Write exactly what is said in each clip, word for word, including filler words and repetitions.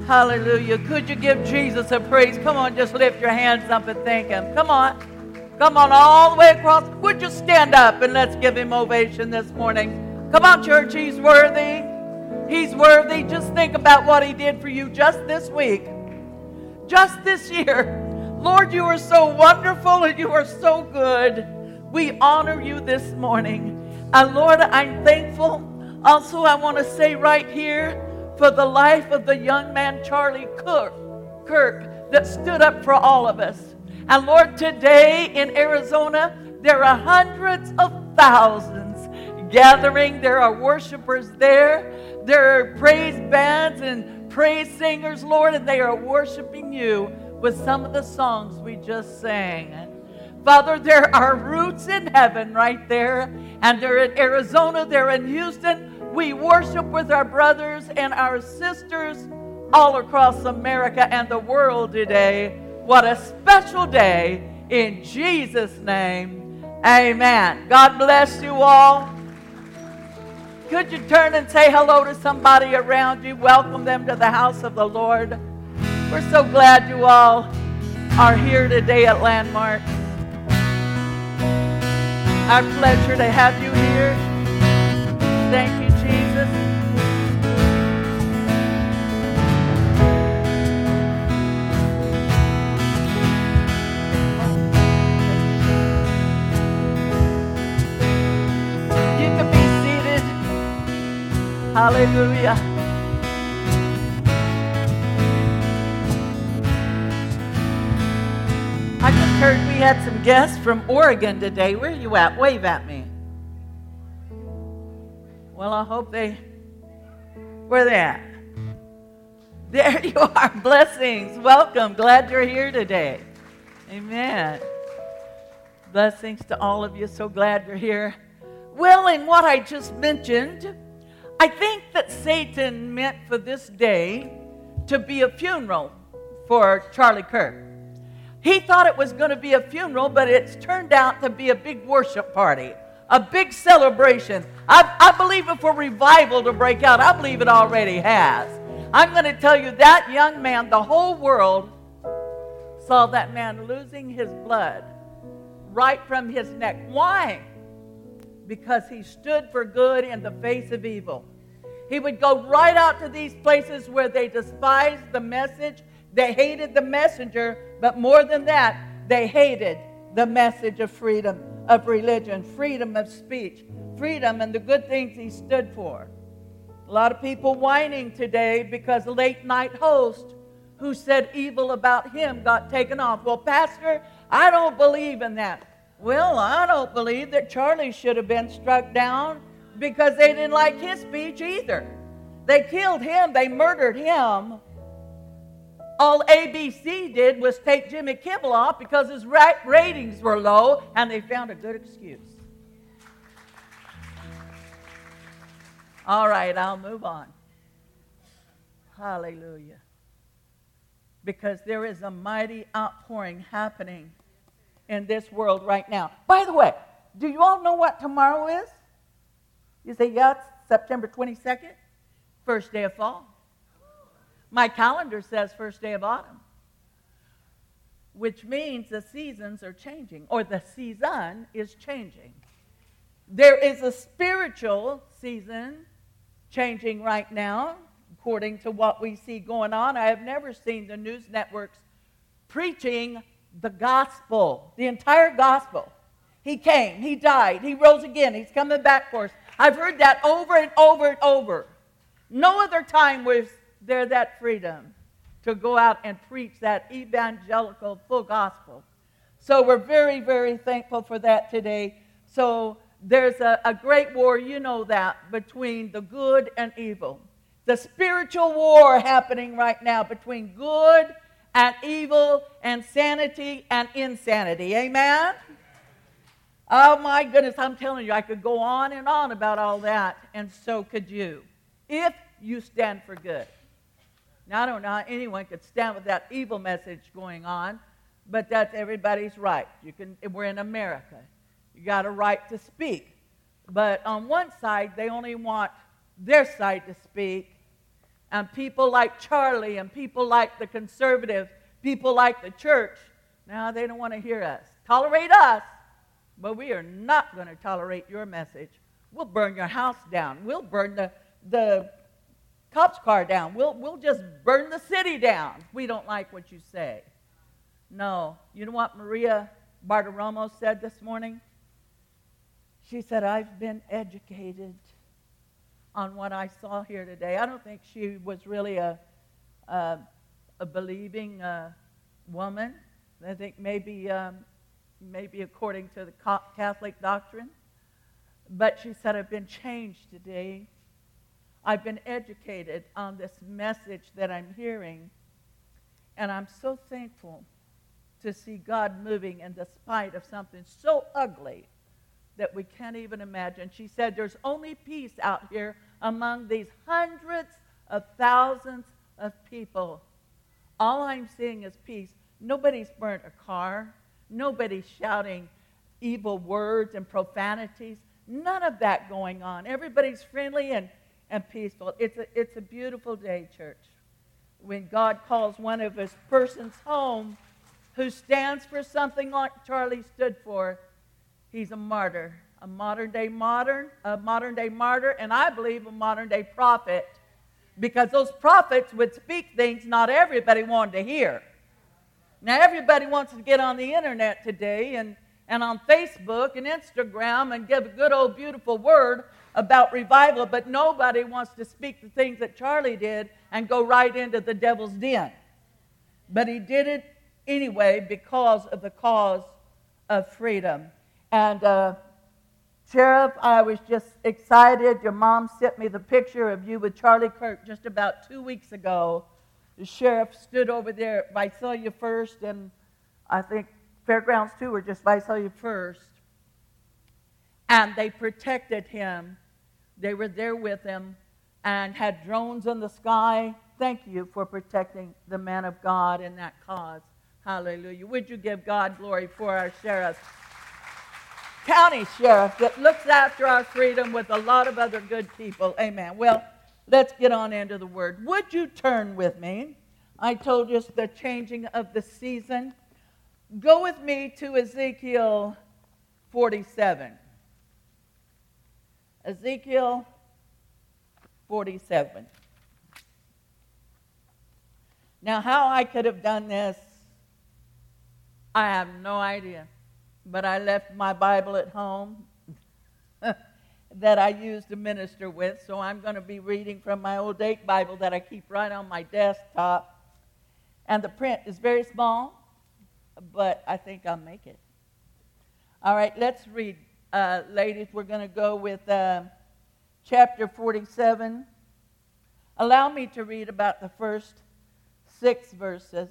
Hallelujah. Could you give Jesus a praise? Come on, just lift your hands up and thank him. Come on. Come on, all the way across. Would you stand up and let's give him ovation this morning? Come on, church. He's worthy. He's worthy. Just think about what he did for you just this week. Just this year. Lord, you are so wonderful and you are so good. We honor you this morning. And Lord, I'm thankful. Also, I want to say right here for the life of the young man, Charlie Kirk, Kirk, that stood up for all of us. And Lord, today in Arizona, there are hundreds of thousands gathering. There are worshipers there. There are praise bands and praise singers, Lord, and they are worshiping you with some of the songs we just sang. Father, there are roots in heaven right there, and they're in Arizona, they're in Houston. We worship with our brothers and our sisters all across America and the world today. What a special day in Jesus' name. Amen. God bless you all. Could you turn and say hello to somebody around you? Welcome them to the house of the Lord. We're so glad you all are here today at Landmark. Our pleasure to have you here. Thank you, Jesus. You can be seated. Hallelujah. I just heard we had some guests from Oregon today. Where are you at? Wave at me. Well, I hope they, where they at? There you are. Blessings. Welcome. Glad you're here today. Amen. Blessings to all of you. So glad you're here. Well, in what I just mentioned, I think that Satan meant for this day to be a funeral for Charlie Kirk. He thought it was going to be a funeral, but it's turned out to be a big worship party, a big celebration. I, I believe if for revival to break out, I believe it already has. I'm going to tell you that young man, the whole world saw that man losing his blood right from his neck. Why? Because he stood for good in the face of evil. He would go right out to these places where they despised the message. They hated the messenger, but more than that, they hated the message of freedom of religion, freedom of speech, freedom and the good things he stood for. A lot of people whining today because a late night host who said evil about him got taken off. Well, Pastor, I don't believe in that. Well, I don't believe that Charlie should have been struck down because they didn't like his speech either. They killed him. They murdered him. All A B C did was take Jimmy Kimmel off because his ra- ratings were low, and they found a good excuse. All right, I'll move on. Hallelujah. Because there is a mighty outpouring happening in this world right now. By the way, do you all know what tomorrow is? You say, yeah, it's September twenty-second, first day of fall. My calendar says first day of autumn, which means the seasons are changing, or the season is changing. There is a spiritual season changing right now, according to what we see going on. I have never seen the news networks preaching the gospel, the entire gospel. He came, he died, he rose again, he's coming back for us. I've heard that over and over and over. No other time was there that freedom to go out and preach that evangelical full gospel. So we're very, very thankful for that today. So there's a, a great war, you know that, between the good and evil. The spiritual war happening right now between good and evil and sanity and insanity. Amen? Oh my goodness, I'm telling you, I could go on and on about all that, and so could you, if you stand for good. Now, I don't know how anyone could stand with that evil message going on, but that's everybody's right. You can. We're in America. You got a right to speak. But on one side, they only want their side to speak, and people like Charlie and people like the conservative, people like the church, now they don't want to hear us. Tolerate us, but we are not going to tolerate your message. We'll burn your house down. We'll burn the, the cop's car down. We'll, we'll just burn the city down if we don't like what you say. No. You know what Maria Bartiromo said this morning? She said, I've been educated on what I saw here today. I don't think she was really a, a, a believing uh, woman. I think maybe, um, maybe according to the Catholic doctrine. But she said, I've been changed today. I've been educated on this message that I'm hearing. And I'm so thankful to see God moving in the spite of something so ugly that we can't even imagine. She said, there's only peace out here among these hundreds of thousands of people. All I'm seeing is peace. Nobody's burnt a car. Nobody's shouting evil words and profanities. None of that going on. Everybody's friendly and, and peaceful. It's a, it's a beautiful day, church, when God calls one of his persons home who stands for something like Charlie stood for. He's a martyr, a modern-day modern, a modern-day martyr, and I believe a modern-day prophet, because those prophets would speak things not everybody wanted to hear. Now, everybody wants to get on the internet today and, and on Facebook and Instagram and give a good old beautiful word about revival, but nobody wants to speak the things that Charlie did and go right into the devil's den. But he did it anyway because of the cause of freedom. And uh, Sheriff, I was just excited. Your mom sent me the picture of you with Charlie Kirk just about two weeks ago. The sheriff stood over there at Visalia First, and I think Fairgrounds too, or just Visalia First. And they protected him. They were there with him and had drones in the sky. Thank you for protecting the man of God in that cause. Hallelujah. Would you give God glory for our sheriff? County sheriff that looks after our freedom with a lot of other good people. Amen. Well, let's get on into the word. Would you turn with me? I told you it's the changing of the season. Go with me to Ezekiel forty-seven. Ezekiel forty-seven. Now, how I could have done this, I have no idea. But I left my Bible at home that I used to minister with, so I'm going to be reading from my old date Bible that I keep right on my desktop. And the print is very small, but I think I'll make it. All right, let's read, uh, ladies. We're going to go with uh, chapter forty-seven. Allow me to read about the first six verses.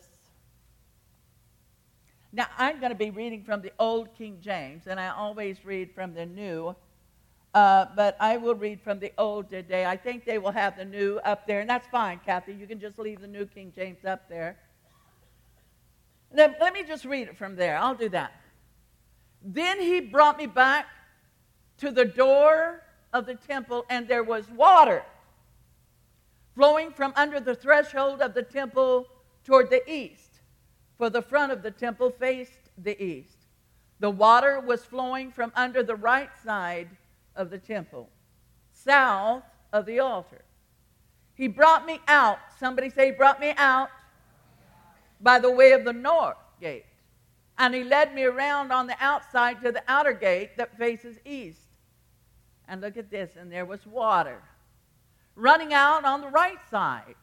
Now, I'm going to be reading from the Old King James, and I always read from the New, uh, but I will read from the Old today. I think they will have the New up there, and that's fine, Kathy. You can just leave the New King James up there. Then, let me just read it from there. I'll do that. Then he brought me back to the door of the temple, and there was water flowing from under the threshold of the temple toward the east. For the front of the temple faced the east. The water was flowing from under the right side of the temple, south of the altar. He brought me out. Somebody say, he brought me out by the way of the north gate. And he led me around on the outside to the outer gate that faces east. And look at this, and there was water running out on the right side.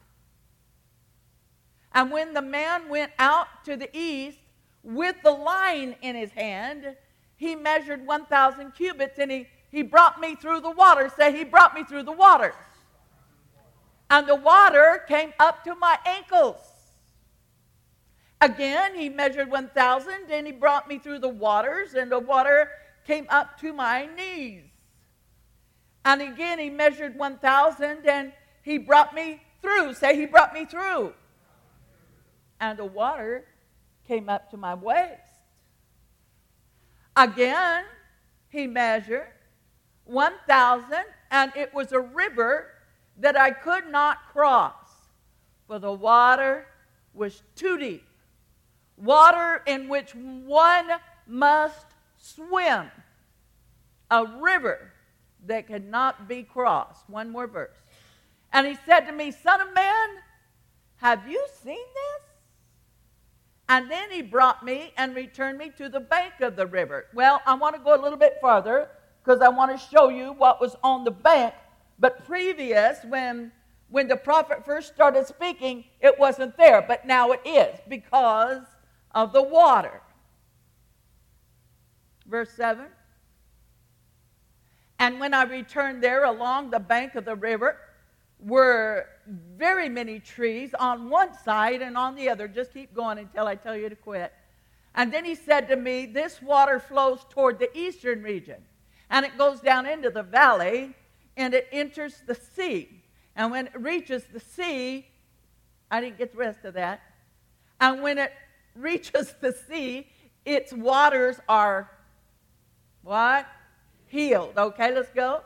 And when the man went out to the east with the line in his hand, he measured one thousand cubits, and he, he brought me through the water. Say, he brought me through the waters. And the water came up to my ankles. Again, he measured one thousand, and he brought me through the waters, and the water came up to my knees. And again, he measured one thousand, and he brought me through. Say, he brought me through. And the water came up to my waist. Again, he measured one thousand, and it was a river that I could not cross. for the water was too deep. Water in which one must swim. A river that could not be crossed. One more verse. And he said to me, Son of man, have you seen this? And then he brought me and returned me to the bank of the river. Well, I want to go a little bit farther because I want to show you what was on the bank. But previous, when, when the prophet first started speaking, it wasn't there. But now it is because of the water. Verse seven. And when I returned there along the bank of the river were very many trees on one side and on the other. Just keep going until I tell you to quit. And then he said to me, this water flows toward the eastern region. And it goes down into the valley and it enters the sea. And when it reaches the sea, I didn't get the rest of that. And when it reaches the sea, its waters are what? Healed. Okay, let's go.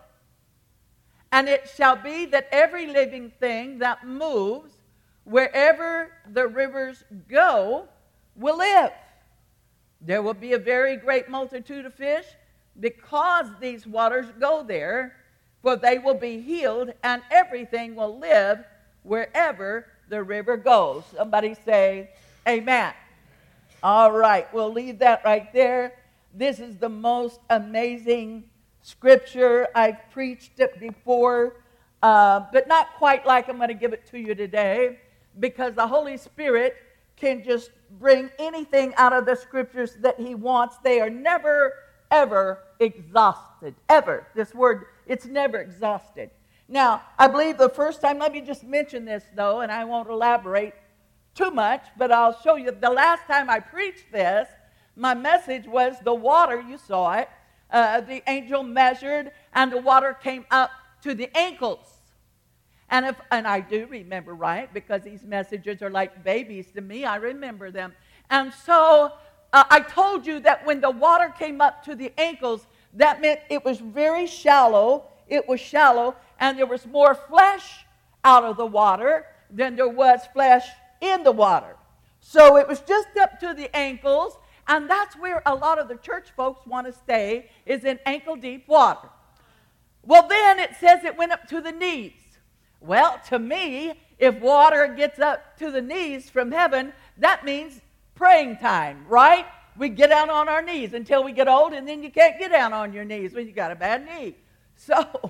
And it shall be that every living thing that moves wherever the rivers go will live. There will be a very great multitude of fish because these waters go there, for they will be healed, and everything will live wherever the river goes. Somebody say, amen. All right, we'll leave that right there. This is the most amazing scripture. I've preached it before, uh, but not quite like I'm going to give it to you today, because the Holy Spirit can just bring anything out of the scriptures that he wants. They are never, ever exhausted. Ever. This word, it's never exhausted. Now, I believe the first time, let me just mention this though, and I won't elaborate too much, but I'll show you. The last time I preached this, my message was the water, you saw it, uh, the angel measured, and the water came up to the ankles. And if and I do remember, right, because these messages are like babies to me. I remember them. And so uh, I told you that when the water came up to the ankles, that meant it was very shallow. It was shallow, and there was more flesh out of the water than there was flesh in the water. So it was just up to the ankles, and that's where a lot of the church folks want to stay, is in ankle-deep water. Well, then it says it went up to the knees. Well, to me, if water gets up to the knees from heaven, that means praying time, right? We get down on our knees until we get old, and then you can't get down on your knees when you got a bad knee. So,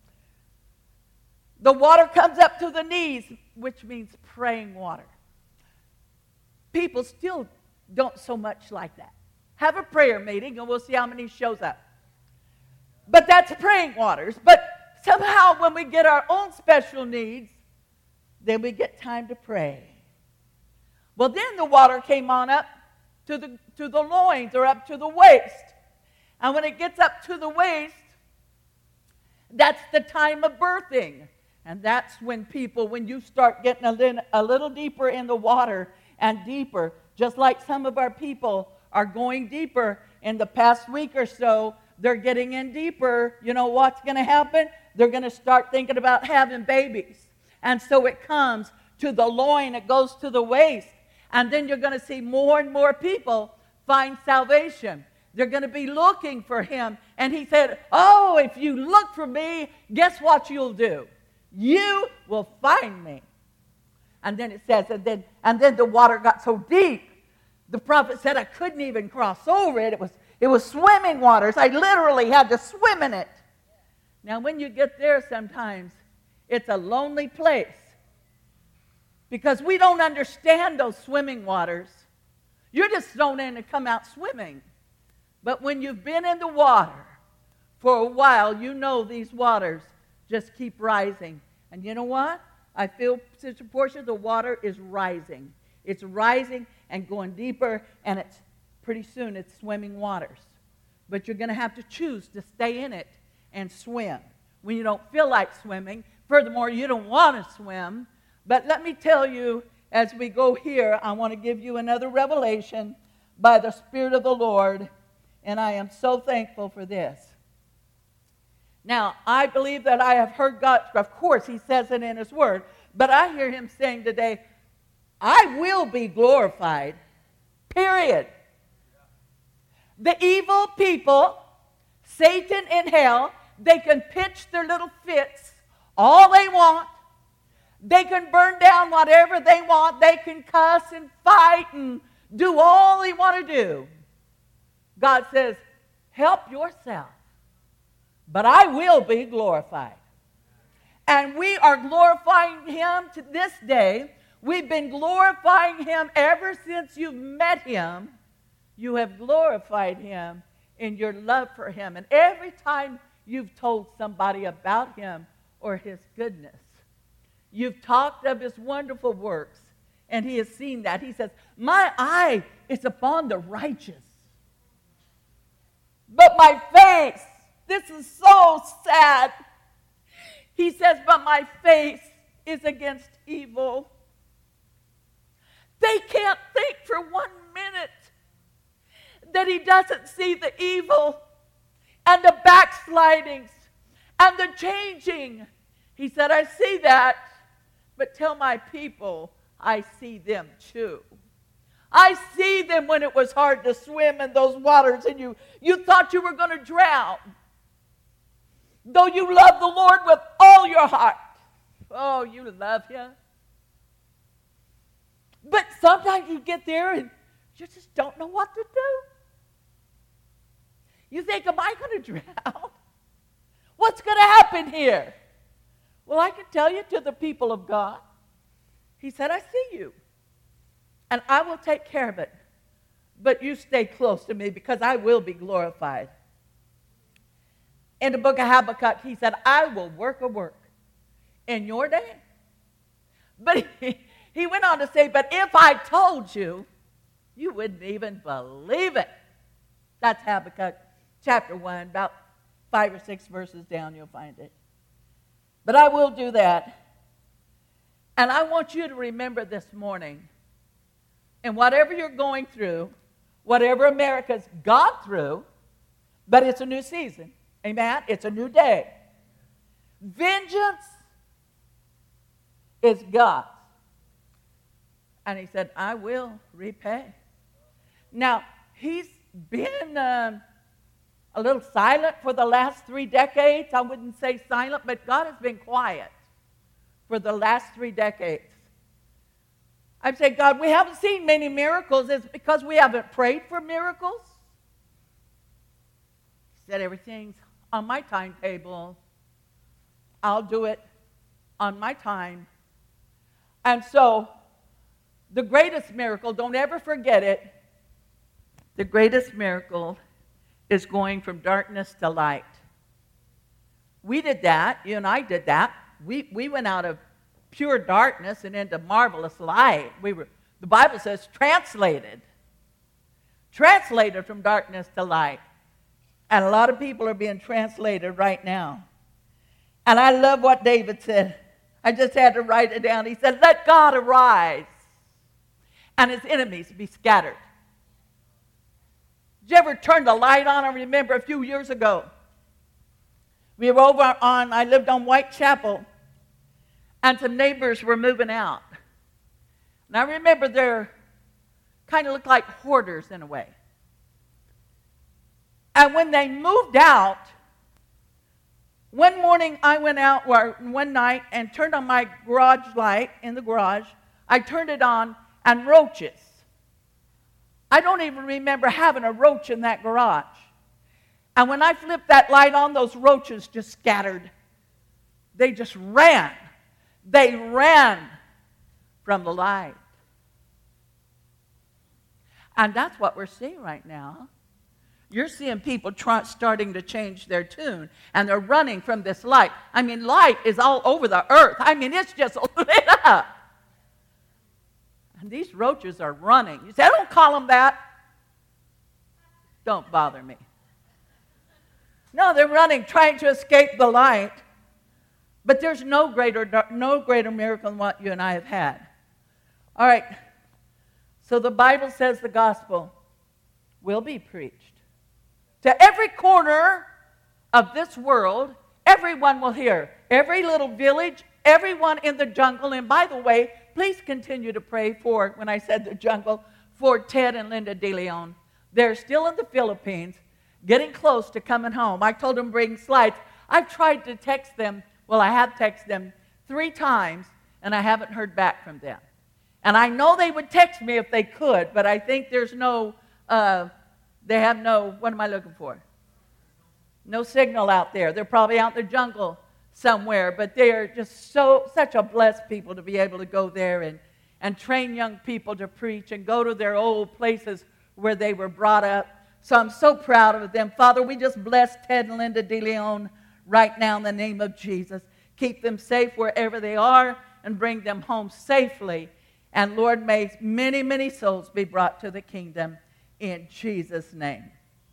the water comes up to the knees, which means praying water. People still don't so much like that. Have a prayer meeting, and we'll see how many shows up. But that's praying waters. But somehow when we get our own special needs, then we get time to pray. Well, then the water came on up to the, to the loins, or up to the waist. And when it gets up to the waist, that's the time of birthing. And that's when people, when you start getting a little, a little deeper in the water and deeper, just like some of our people are going deeper in the past week or so, they're getting in deeper. You know what's going to happen? They're going to start thinking about having babies. And so it comes to the loin, it goes to the waist. And then you're going to see more and more people find salvation. They're going to be looking for him. And he said, oh, if you look for me, guess what you'll do? You will find me. And then it says, and then, and then the water got so deep, the prophet said I couldn't even cross over it. It was, it was swimming waters. I literally had to swim in it. Now, when you get there sometimes, it's a lonely place, because we don't understand those swimming waters. You're just thrown in to come out swimming. But when you've been in the water for a while, you know these waters just keep rising. And you know what? I feel such a portion of the water is rising. It's rising and going deeper, and it's pretty soon it's swimming waters. But you're going to have to choose to stay in it and swim when you don't feel like swimming. Furthermore, you don't want to swim. But let me tell you, as we go here, I want to give you another revelation by the Spirit of the Lord, and I am so thankful for this. Now, I believe that I have heard God, of course, he says it in his word, But I hear him saying today, I will be glorified, period. The evil people, Satan in hell, they can pitch their little fits all they want. They can burn down whatever they want. They can cuss and fight and do all they want to do. God says, help yourself, but I will be glorified. And we are glorifying him to this day. We've been glorifying him ever since you've met him. You have glorified him in your love for him. And every time you've told somebody about him or his goodness, you've talked of his wonderful works, and he has seen that. He says, my eye is upon the righteous, but my face, this is so sad. He says, but my face is against evil. They can't think for one minute that he doesn't see the evil and the backslidings and the changing. He said, I see that, but tell my people I see them too. I see them when it was hard to swim in those waters and you, you thought you were going to drown. Though you love the Lord with all your heart. Oh, you love him. But sometimes you get there and you just don't know what to do. You think, am I going to drown? What's going to happen here? Well, I can tell you to the people of God. He said, I see you. And I will take care of it. But you stay close to me because I will be glorified. In the book of Habakkuk, he said, I will work a work in your day. But he, he went on to say, but if I told you, you wouldn't even believe it. That's Habakkuk chapter one, about five or six verses down, you'll find it. But I will do that. And I want you to remember this morning, and whatever you're going through, whatever America's gone through, but it's a new season. Amen? It's a new day. Vengeance is God's. And he said, I will repay. Now, he's been um, a little silent for the last three decades. I wouldn't say silent, but God has been quiet for the last three decades. I've said, God, we haven't seen many miracles. It's because we haven't prayed for miracles. He said, everything's on my timetable. I'll do it on my time. And so, the greatest miracle, don't ever forget it, the greatest miracle is going from darkness to light. We did that. You and I did that. We, we went out of pure darkness and into marvelous light. We were, the Bible says, translated. Translated from darkness to light. And a lot of people are being translated right now. And I love what David said. I just had to write it down. He said, let God arise and his enemies be scattered. Did you ever turn the light on? I remember a few years ago. We were over on, I lived on Whitechapel, and some neighbors were moving out. And I remember they kind of looked like hoarders in a way. And when they moved out, one morning I went out, or one night, and turned on my garage light in the garage. I turned it on, and roaches. I don't even remember having a roach in that garage. And when I flipped that light on, those roaches just scattered. They just ran. They ran from the light. And that's what we're seeing right now. You're seeing people try, starting to change their tune, and they're running from this light. I mean, light is all over the earth. I mean, it's just lit up. And these roaches are running. You say, I don't call them that. Don't bother me. No, they're running, trying to escape the light. But there's no greater, no greater miracle than what you and I have had. All right. So the Bible says the gospel will be preached to every corner of this world. Everyone will hear. Every little village, everyone in the jungle. And by the way, please continue to pray for, when I said the jungle, for Ted and Linda De Leon. They're still in the Philippines, getting close to coming home. I told them bring slides. I've tried to text them. Well, I have texted them three times, and I haven't heard back from them. And I know they would text me if they could, but I think there's no, uh, they have no, what am I looking for? No signal out there. They're probably out in the jungle somewhere, but they are just so such a blessed people to be able to go there and, and train young people to preach and go to their old places where they were brought up. So I'm so proud of them. Father, we just bless Ted and Linda De Leon right now in the name of Jesus. Keep them safe wherever they are and bring them home safely. And Lord, may many, many souls be brought to the kingdom in Jesus' name.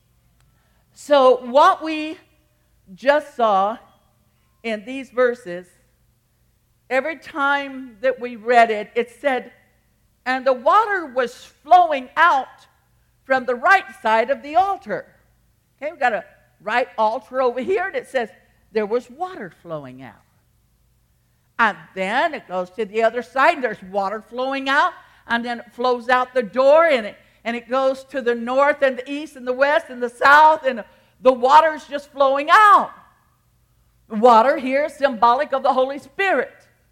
So what we just saw in these verses, every time that we read it, it said, and the water was flowing out from the right side of the altar. Okay, we've got a right altar over here, and it says there was water flowing out. And then it goes to the other side, and there's water flowing out, and then it flows out the door, and it, and it goes to the north and the east and the west and the south, and the water's just flowing out. Water here is symbolic of the Holy Spirit.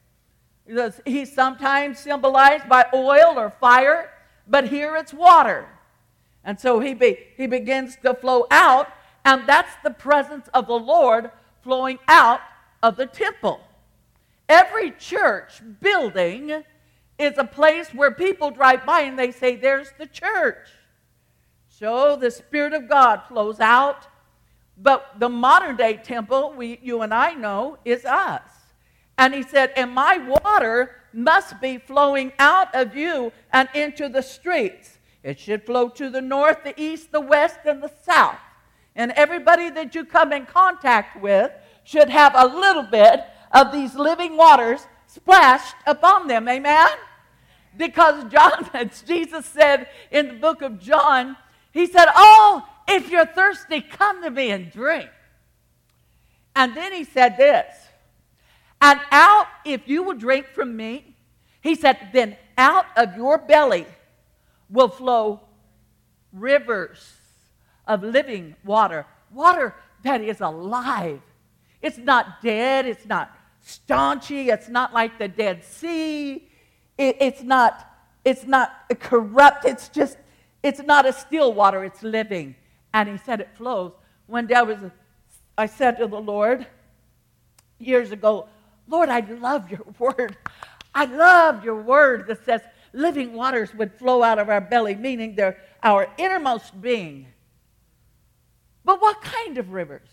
He's sometimes symbolized by oil or fire, but here it's water. And so he, be, he begins to flow out, and that's the presence of the Lord flowing out of the temple. Every church building is a place where people drive by and they say, there's the church. So the Spirit of God flows out. But the modern day temple, we, you and I know, is us. And he said, and my water must be flowing out of you and into the streets. It should flow to the north, the east, the west, and the south. And everybody that you come in contact with should have a little bit of these living waters splashed upon them. Amen? Because John, as Jesus said in the book of John, he said, oh, if you're thirsty, come to me and drink. And then he said this, and out, if you will drink from me, he said, then out of your belly will flow rivers of living water. Water that is alive. It's not dead. It's not staunchy. It's not like the Dead Sea. It, it's not, it's not corrupt. It's just, it's not a still water. It's living. And he said it flows. One day I, was, I said to the Lord years ago, Lord, I love your word. I love your word that says living waters would flow out of our belly, meaning they're our innermost being. But what kind of rivers?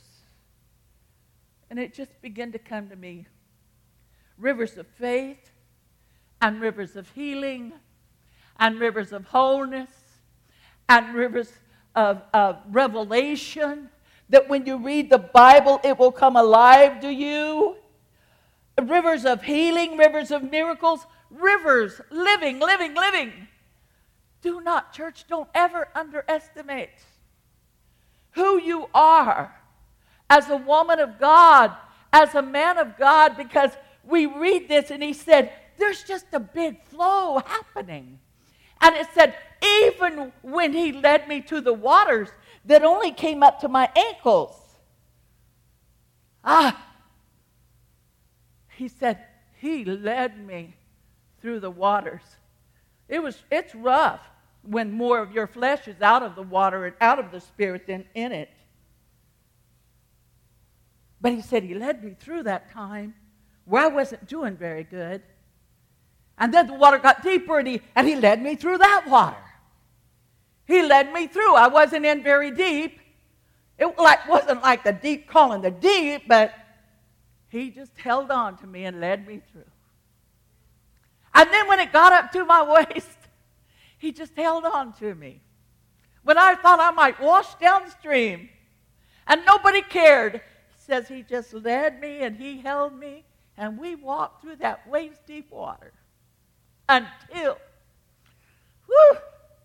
And it just began to come to me. Rivers of faith, and rivers of healing, and rivers of wholeness, and rivers of, of revelation, that when you read the Bible, it will come alive to you. Rivers of healing, rivers of miracles, rivers, living, living, living. Do not, church, don't ever underestimate who you are as a woman of God, as a man of God, because we read this and he said, there's just a big flow happening. And it said, even when he led me to the waters that only came up to my ankles. Ah, he said, he led me through the waters. It was, it's rough when more of your flesh is out of the water and out of the Spirit than in it. But he said he led me through that time where I wasn't doing very good. And then the water got deeper, and he, and he led me through that water. He led me through. I wasn't in very deep. It like, wasn't like the deep calling the deep, but he just held on to me and led me through. And then when it got up to my waist, he just held on to me. When I thought I might wash downstream and nobody cared, he says he just led me and he held me, and we walked through that waist-deep water until, whew,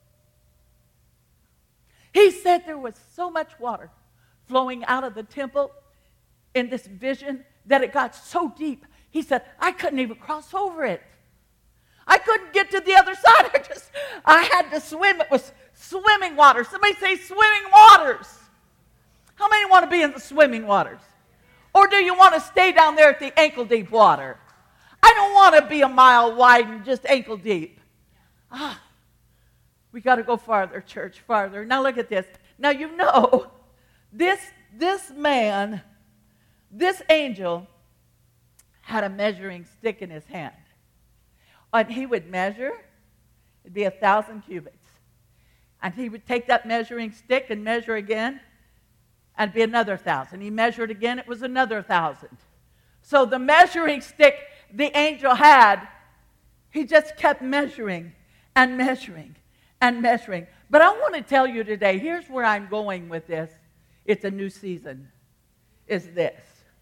he said there was so much water flowing out of the temple in this vision that it got so deep He said, I couldn't even cross over it. I couldn't get to the other side. I just, I had to swim. It was swimming water. Somebody say swimming waters. How many want to be in the swimming waters? Or do you want to stay down there at the ankle deep water? I don't want to be a mile wide and just ankle deep. Ah, we got to go farther, church, farther. Now look at this. Now you know, this, this man, this angel had a measuring stick in his hand. And he would measure, it'd be a thousand cubits. And he would take that measuring stick and measure again, and it'd be another thousand. He measured again, it was another thousand. So the measuring stick the angel had, he just kept measuring and measuring and measuring. But I want to tell you today, here's where I'm going with this. It's a new season, is this.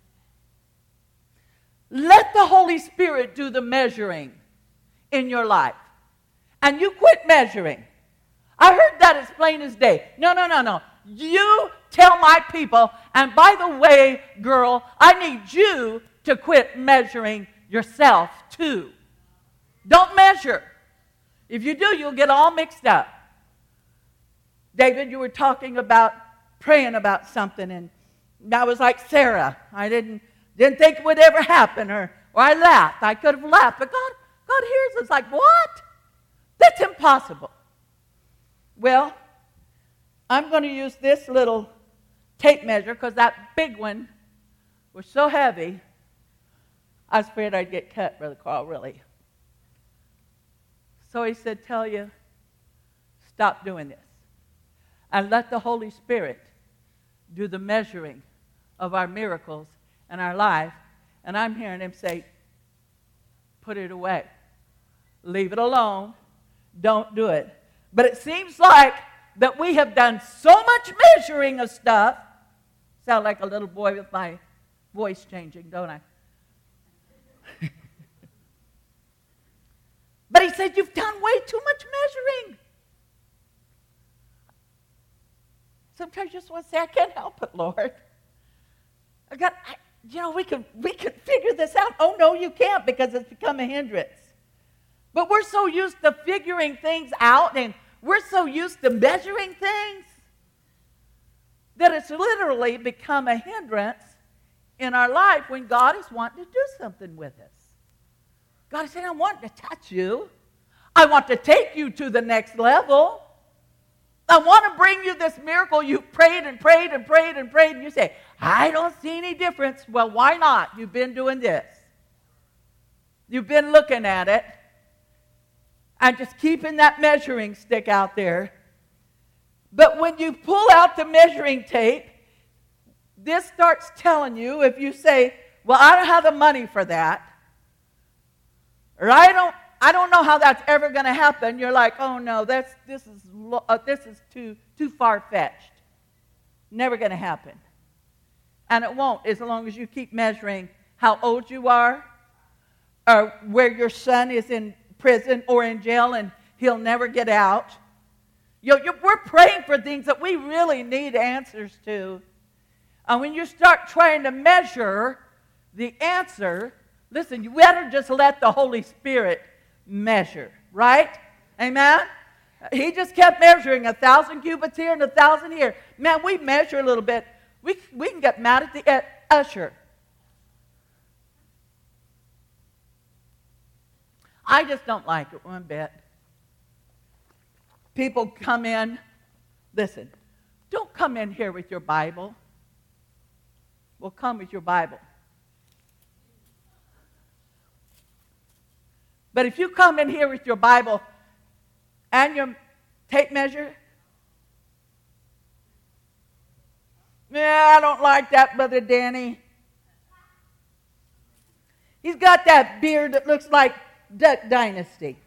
Let the Holy Spirit do the measuring in your life. And you quit measuring. I heard that as plain as day. No, no, no, no. You tell my people, and by the way, girl, I need you to quit measuring yourself too. Don't measure. If you do, you'll get all mixed up. David, you were talking about praying about something, and I was like Sarah. I didn't didn't think it would ever happen, or, or I laughed. I could have laughed, but God, God hears us. Like, what? That's impossible. Well, I'm going to use this little tape measure because that big one was so heavy, I was afraid I'd get cut, Brother Carl, really. So he said, tell you, stop doing this. And let the Holy Spirit do the measuring of our miracles in our life. And I'm hearing him say, put it away. Leave it alone. Don't do it. But it seems like that we have done so much measuring of stuff. Sound like a little boy with my voice changing, don't I? But he said, you've done way too much measuring. Sometimes you just want to say, I can't help it, Lord. I got, I, you know, we could, we could figure this out. Oh, no, you can't, because it's become a hindrance. But we're so used to figuring things out, and we're so used to measuring things, that it's literally become a hindrance in our life when God is wanting to do something with us. God is saying, I want to touch you. I want to take you to the next level. I want to bring you this miracle. You've prayed and prayed and prayed and prayed, and you say, I don't see any difference. Well, why not? You've been doing this. You've been looking at it and just keeping that measuring stick out there. But when you pull out the measuring tape, this starts telling you, if you say, well, I don't have the money for that, or I don't, I don't know how that's ever going to happen. You're like, oh no, that's this is uh, this is too too far fetched. Never going to happen, and it won't as long as you keep measuring how old you are, or where your son is in prison or in jail and he'll never get out. You know, you're, we're praying for things that we really need answers to, and when you start trying to measure the answer. Listen, you better just let the Holy Spirit measure, right? Amen? He just kept measuring a thousand cubits here and a thousand here. Man, we measure a little bit. We, we can get mad at the at usher. I just don't like it one bit. People come in. Listen, don't come in here with your Bible. Well, come with your Bible. But if you come in here with your Bible and your tape measure, yeah, I don't like that, Brother Danny. He's got that beard that looks like Duck Dynasty.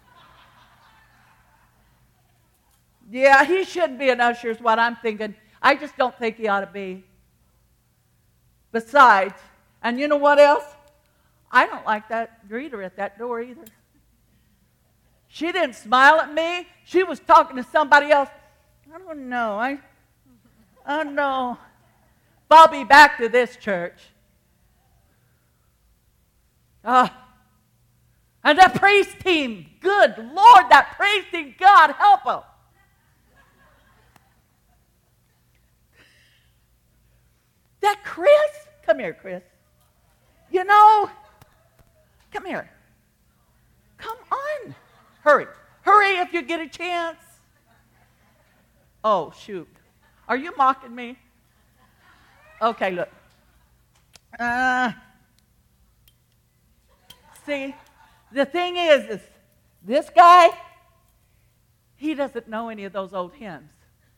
Yeah, he shouldn't be an usher is what I'm thinking. I just don't think he ought to be. Besides, and you know what else? I don't like that greeter at that door either. She didn't smile at me. She was talking to somebody else. I don't know. I, I don't know. I'll be back to this church. Ah, and that praise team, good Lord, that praise team, God help them. That Chris, come here, Chris. You know, come here. Come on. Hurry. Hurry if you get a chance. Oh, shoot. Are you mocking me? Okay, look. Uh, see, the thing is, is this guy, he doesn't know any of those old hymns.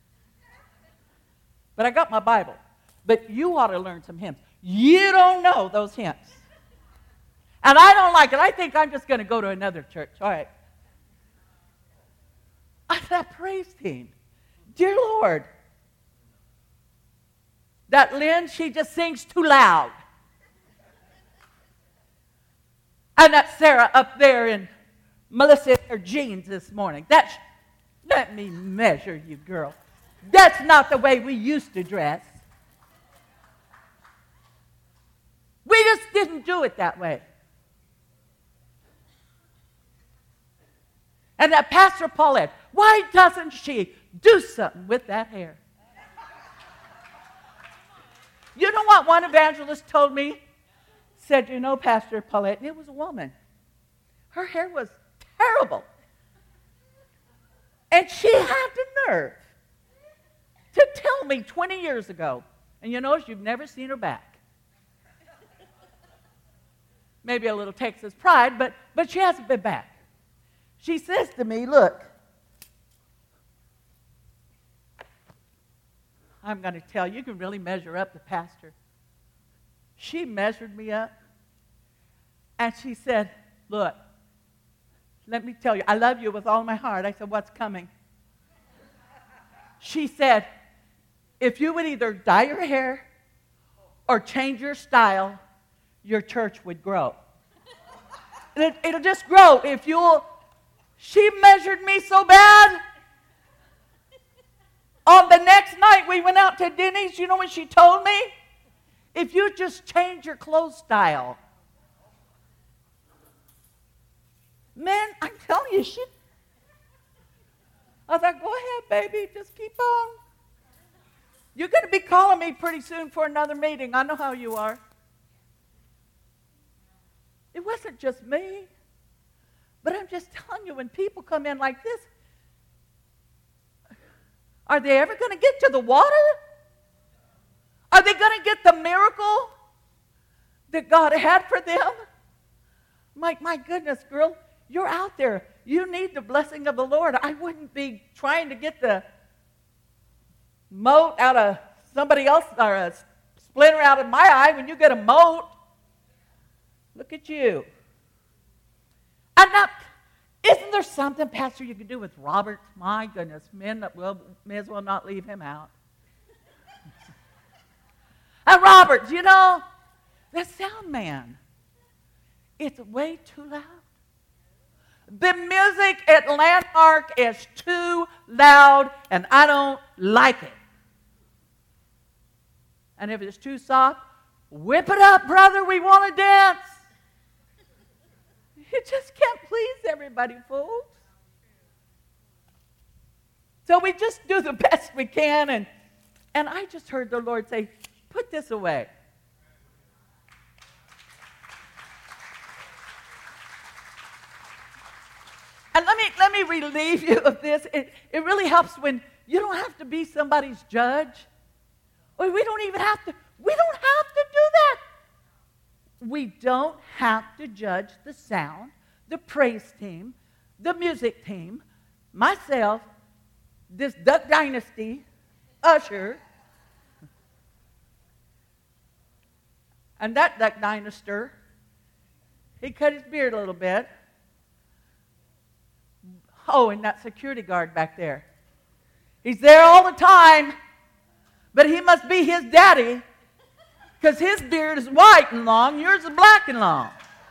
But I got my Bible. But you ought to learn some hymns. You don't know those hymns. And I don't like it. I think I'm just going to go to another church. All right. I, that praise team. Dear Lord. That Lynn, she just sings too loud. And that Sarah up there in Melissa in her jeans this morning. That's, let me measure you, girl. That's not the way we used to dress. We just didn't do it that way. And that Pastor Paulette, why doesn't she do something with that hair? You know what one evangelist told me? Said, you know, Pastor Paulette, and it was a woman. Her hair was terrible. And she had the nerve to tell me twenty years ago, and you know, you've never seen her back. Maybe a little Texas pride, but, but she hasn't been back. She says to me, look, I'm going to tell you, you can really measure up to Pastor. She measured me up, and she said, look, let me tell you, I love you with all my heart. I said, what's coming? She said, if you would either dye your hair or change your style, your church would grow. It, it'll just grow if you'll. She measured me so bad. On the next night, we went out to Denny's. You know what she told me? If you just change your clothes style. Man, I'm telling you, she. I was like, go ahead, baby. Just keep on. You're going to be calling me pretty soon for another meeting. I know how you are. It wasn't just me. But I'm just telling you, when people come in like this, are they ever going to get to the water? Are they going to get the miracle that God had for them? My, my goodness, girl, you're out there. You need the blessing of the Lord. I wouldn't be trying to get the mote out of somebody else or a splinter out of my eye when you get a mote. Look at you. And now, isn't there something, Pastor, you could do with Robert? My goodness, men well, may as well not leave him out. And Robert, you know, the sound man, it's way too loud. The music at Landmark is too loud, and I don't like it. And if it's too soft, whip it up, brother, we want to dance. You just can't please everybody, folks. So we just do the best we can, and, and I just heard the Lord say, put this away. And let me let me relieve you of this. It, it really helps when you don't have to be somebody's judge. Or we don't even have to, we don't have to do that. We don't have to judge the sound, the praise team, the music team, myself, this Duck Dynasty, Usher, and that Duck Dynasty. He cut his beard a little bit. Oh, and that security guard back there. He's there all the time, but he must be his daddy. Because his beard is white and long, yours is black and long.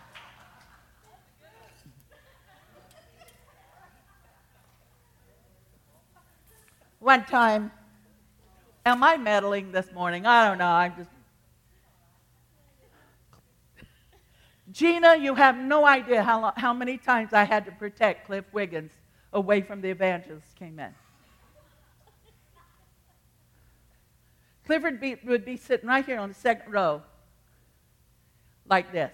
One time, am I meddling this morning? I don't know. I'm just. Gina, you have no idea how, lo- how many times I had to protect Cliff Wiggins away from the evangelists came in. Clifford be, would be sitting right here on the second row, like this.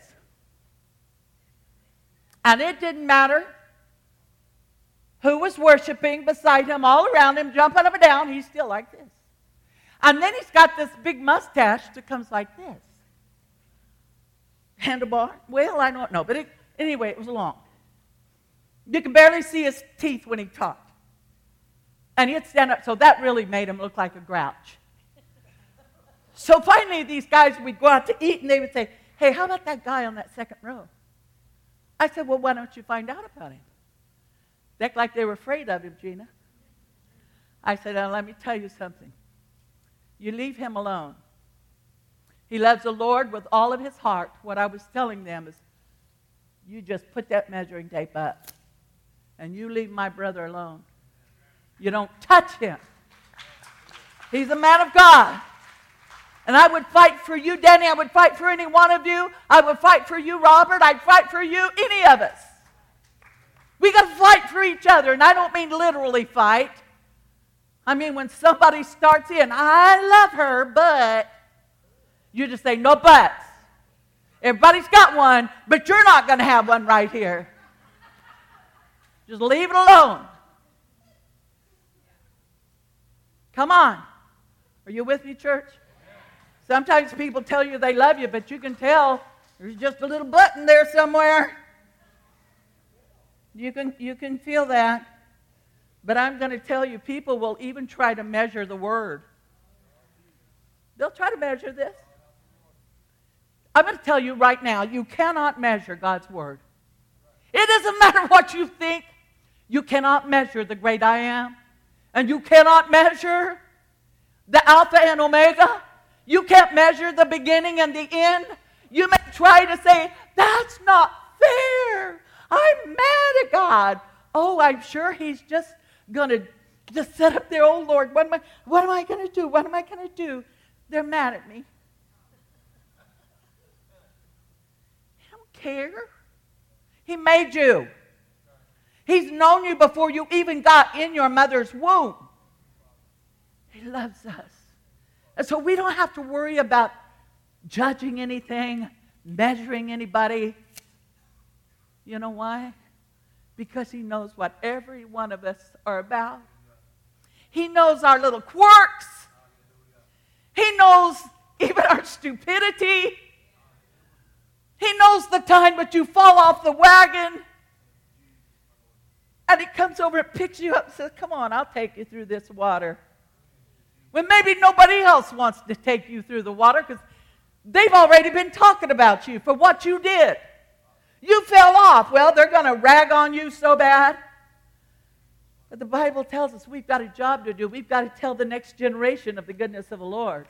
And it didn't matter who was worshiping beside him, all around him, jumping up and down, he's still like this. And then he's got this big mustache that comes like this. Handlebar? Well, I don't know, but it, anyway, it was long. You could barely see his teeth when he talked. And he'd stand up, so that really made him look like a grouch. So finally, these guys, we'd go out to eat, and they would say, hey, how about that guy on that second row? I said, well, why don't you find out about him? They act like they were afraid of him, Gina. I said, now, let me tell you something. You leave him alone. He loves the Lord with all of his heart. What I was telling them is, you just put that measuring tape up, and you leave my brother alone. You don't touch him. He's a man of God. And I would fight for you, Danny. I would fight for any one of you. I would fight for you, Robert. I'd fight for you, any of us. We got to fight for each other. And I don't mean literally fight. I mean when somebody starts in, I love her, but you just say, no buts. Everybody's got one, but you're not going to have one right here. Just leave it alone. Come on. Are you with me, church? Sometimes people tell you they love you, but you can tell there's just a little button there somewhere. You can, you can feel that. But I'm going to tell you, people will even try to measure the word. They'll try to measure this. I'm going to tell you right now, you cannot measure God's word. It doesn't matter what you think. You cannot measure the great I am. And you cannot measure the Alpha and Omega. You can't measure the beginning and the end. You may try to say, that's not fair. I'm mad at God. Oh, I'm sure he's just going to just sit up there, oh, Lord, what am I, what am I going to do? What am I going to do? They're mad at me. He don't care. He made you. He's known you before you even got in your mother's womb. He loves us. And so we don't have to worry about judging anything, measuring anybody. You know why? Because he knows what every one of us are about. He knows our little quirks. He knows even our stupidity. He knows the time that you fall off the wagon. And he comes over and picks you up and says, come on, I'll take you through this water. When maybe nobody else wants to take you through the water because they've already been talking about you for what you did. You fell off. Well, they're going to rag on you so bad. But the Bible tells us we've got a job to do. We've got to tell the next generation of the goodness of the Lord.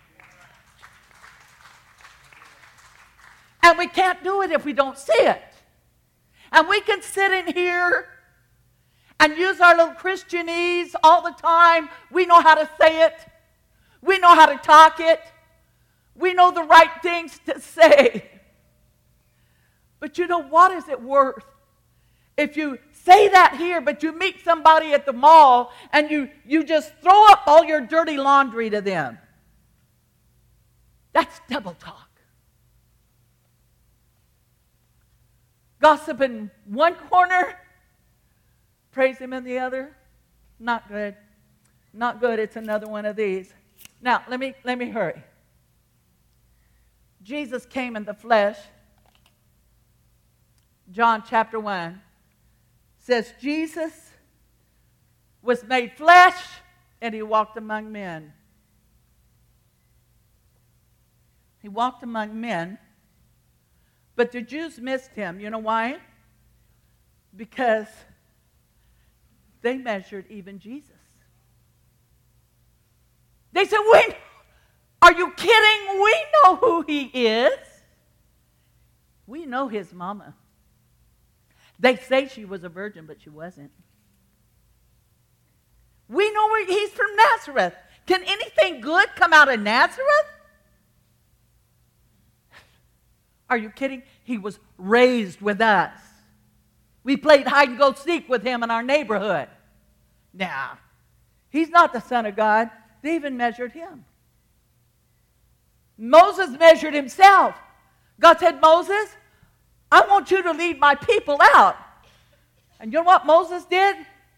And we can't do it if we don't see it. And we can sit in here and use our little Christianese all the time. We know how to say it. We know how to talk it. We know the right things to say. But you know, what is it worth if you say that here, but you meet somebody at the mall and you, you just throw up all your dirty laundry to them? That's double talk. Gossip in one corner, praise him in the other. Not good. Not good. It's another one of these. Now, let me, let me hurry. Jesus came in the flesh. John chapter one says, Jesus was made flesh and he walked among men. He walked among men, but the Jews missed him. You know why? Because they measured even Jesus. They said, "Wait, are you kidding? We know who he is. We know his mama. They say she was a virgin, but she wasn't. We know where he's from Nazareth. Can anything good come out of Nazareth? Are you kidding? he was raised with us. We played hide and go seek with him in our neighborhood. Now, he's not the Son of God. They even measured him. Moses measured himself. God said, Moses, I want you to lead my people out. And you know what Moses did?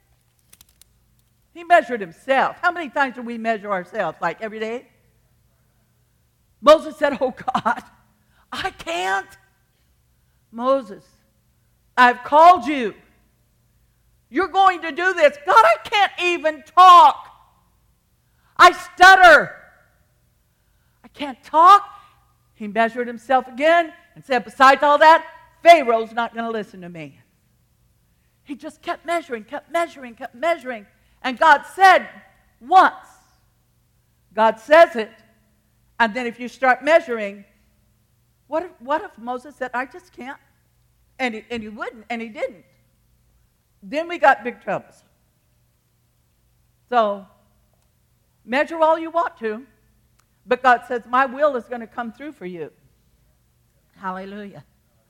He measured himself. How many times do we measure ourselves? Like every day? Moses said, oh God, I can't. Moses, I've called you. You're going to do this. God, I can't even talk. I stutter. I can't talk. He measured himself again and said, besides all that, Pharaoh's not going to listen to me. He just kept measuring, kept measuring, kept measuring. And God said once. God says it. And then if you start measuring, what if, what if Moses said, I just can't? And he, and he wouldn't, and he didn't. Then we got big troubles. So, measure all you want to, but God says, my will is going to come through for you. Hallelujah.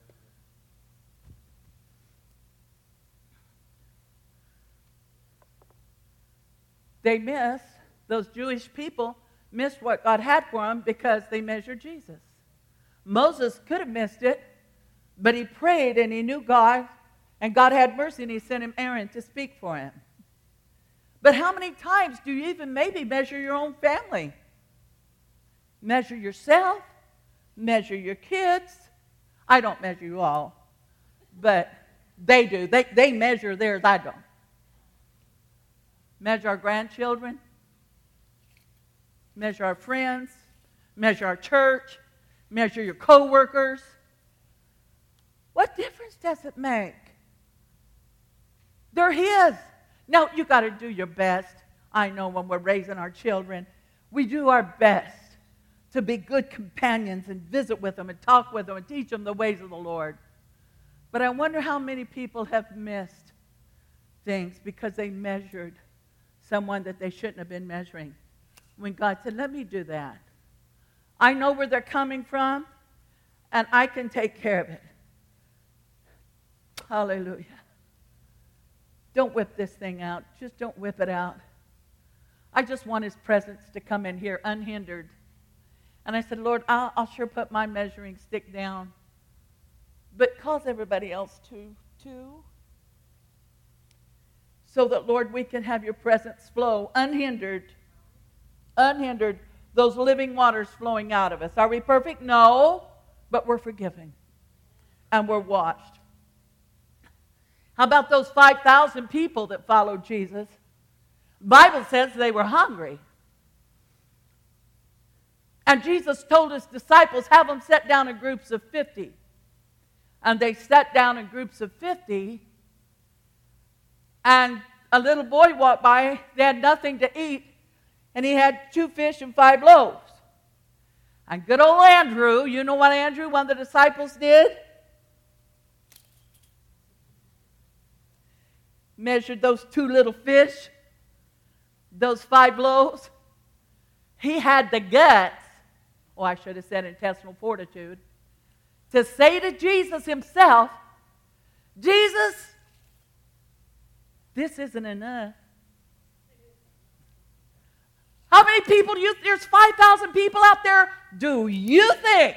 They missed, those Jewish people missed what God had for them because they measured Jesus. Moses could have missed it, but he prayed and he knew God, and God had mercy, and he sent him Aaron to speak for him. But how many times do you even maybe measure your own family? Measure yourself, measure your kids. I don't measure you all, but they do. They, they measure theirs, I don't. Measure our grandchildren, measure our friends, measure our church, measure your co-workers. What difference does it make? They're His. Now, you got to do your best. I know when we're raising our children, we do our best to be good companions and visit with them and talk with them and teach them the ways of the Lord. But I wonder how many people have missed things because they measured someone that they shouldn't have been measuring. When God said, let me do that. I know where they're coming from, and I can take care of it. Hallelujah. Don't whip this thing out. Just don't whip it out. I just want His presence to come in here unhindered. And I said, Lord, I'll, I'll sure put my measuring stick down, but cause everybody else to, too. So that, Lord, we can have your presence flow unhindered, unhindered, those living waters flowing out of us. Are we perfect? No, but we're forgiven and we're washed. How about those five thousand people that followed Jesus? The Bible says they were hungry. And Jesus told His disciples, have them sit down in groups of fifty. And they sat down in groups of fifty. And a little boy walked by. They had nothing to eat. And he had two fish and five loaves. And good old Andrew, you know what Andrew, one of the disciples, did? Measured those two little fish, those five loaves. He had the guts, oh, I should have said intestinal fortitude, to say to Jesus Himself, Jesus, this isn't enough. How many people do you, there's five thousand people out there, do you think?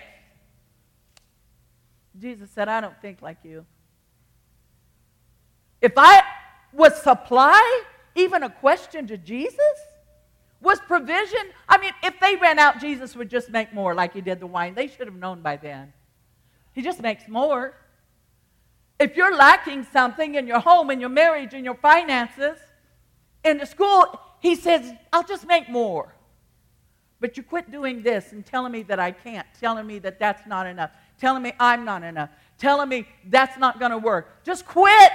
Jesus said, I don't think like you. If I was supply even a question to Jesus? Was provision? I mean, if they ran out, Jesus would just make more like He did the wine. They should have known by then. He just makes more. If you're lacking something in your home, in your marriage, in your finances, in the school, He says, I'll just make more. But you quit doing this and telling me that I can't, telling me that that's not enough, telling me I'm not enough, telling me that's not going to work. Just quit.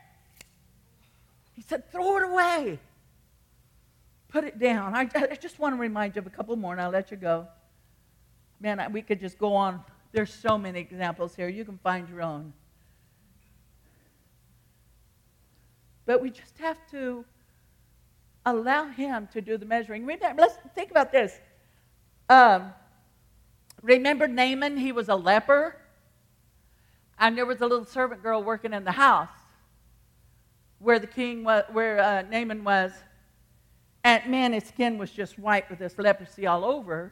He said, throw it away. Put it down. I, I just want to remind you of a couple more, and I'll let you go. Man, I, we could just go on. There's so many examples here. You can find your own. But we just have to allow Him to do the measuring. Remember, let's think about this. Um, remember Naaman? He was a leper. And there was a little servant girl working in the house where the king was, where uh, Naaman was. And man, his skin was just white with this leprosy all over.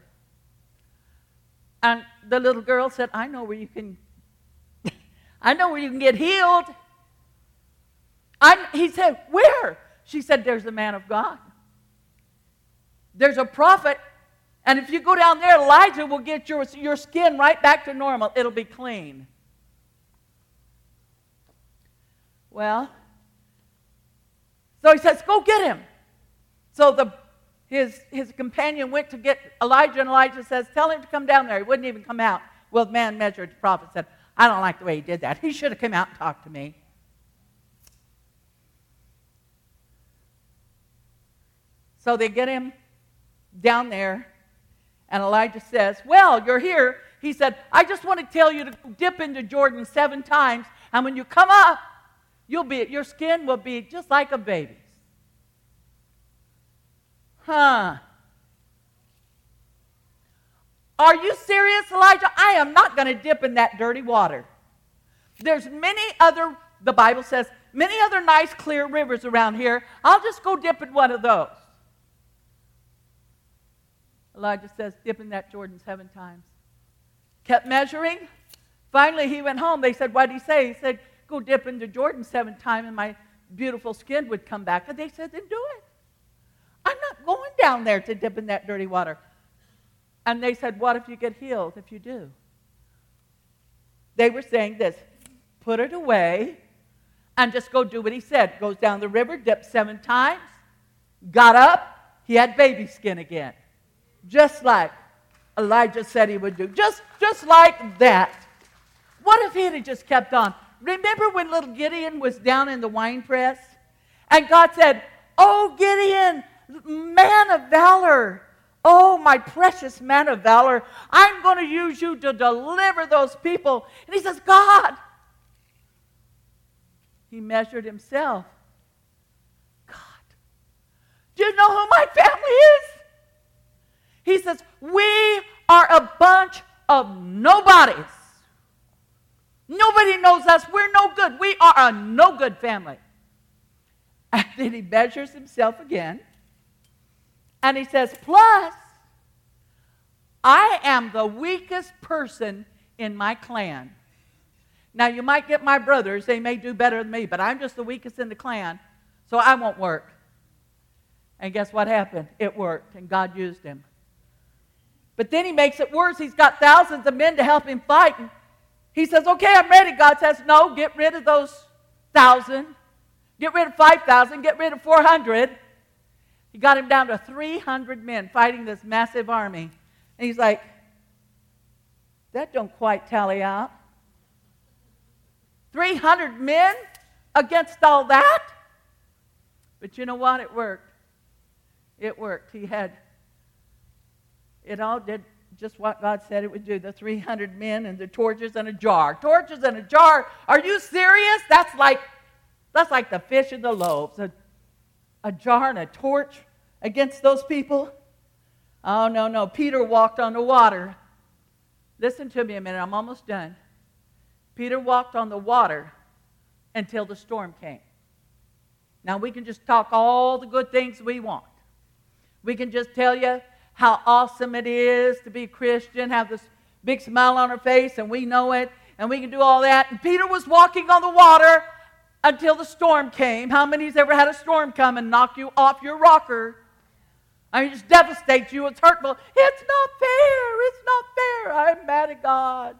And the little girl said, I know where you can, I know where you can get healed. I, he said, where? She said, there's a man of God. There's a prophet. And if you go down there, Elijah will get your, your skin right back to normal. It'll be clean. Well, so he says, go get him. So the his his companion went to get Elijah, and Elijah says, tell him to come down there. He wouldn't even come out. Well, the man measured. The prophet said, I don't like the way he did that. He should have come out and talked to me. So they get him down there, and Elijah says, well, you're here. He said, I just want to tell you to dip into Jordan seven times, and when you come up, you'll be your skin will be just like a baby's. Huh. Are you serious, Elijah? I am not going to dip in that dirty water. There's many other, the Bible says, many other nice clear rivers around here. I'll just go dip in one of those. Elijah says, dip in that Jordan seven times. Kept measuring. Finally, he went home. They said, what did he say? He said, go dip into Jordan seven times and my beautiful skin would come back. And they said, then do it. I'm not going down there to dip in that dirty water. And they said, what if you get healed if you do? They were saying this, put it away and just go do what he said. Goes down the river, dipped seven times, got up, he had baby skin again. Just like Elijah said he would do. Just, just like that. What if he had just kept on? Remember when little Gideon was down in the wine press? And God said, oh, Gideon, man of valor. Oh, my precious man of valor. I'm going to use you to deliver those people. And he says, God. He measured himself. God. Do you know who my family is? He says, we are a bunch of nobodies. Nobody knows us. We're no good. We are a no good family. And then he measures himself again. And he says, plus, I am the weakest person in my clan. Now, you might get my brothers. They may do better than me, but I'm just the weakest in the clan, so I won't work. And guess what happened? It worked, and God used him. But then he makes it worse. He's got thousands of men to help him fight. And he says, okay, I'm ready. God says, no, get rid of those thousand. Get rid of five thousand. Get rid of four hundred. He got him down to three hundred men fighting this massive army. And he's like, that don't quite tally out. three hundred men against all that? But you know what? It worked. It worked. He had, it all did just what God said it would do. The three hundred men and the torches and a jar. Torches and a jar. Are you serious? That's like, that's like the fish and the loaves. A, a jar and a torch against those people? Oh, no, no. Peter walked on the water. Listen to me a minute. I'm almost done. Peter walked on the water until the storm came. Now, we can just talk all the good things we want. We can just tell you how awesome it is to be Christian, have this big smile on our face, and we know it, and we can do all that. And Peter was walking on the water until the storm came. How many's ever had a storm come and knock you off your rocker? I mean, it just devastates you. It's hurtful. It's not fair. It's not fair. I'm mad at God.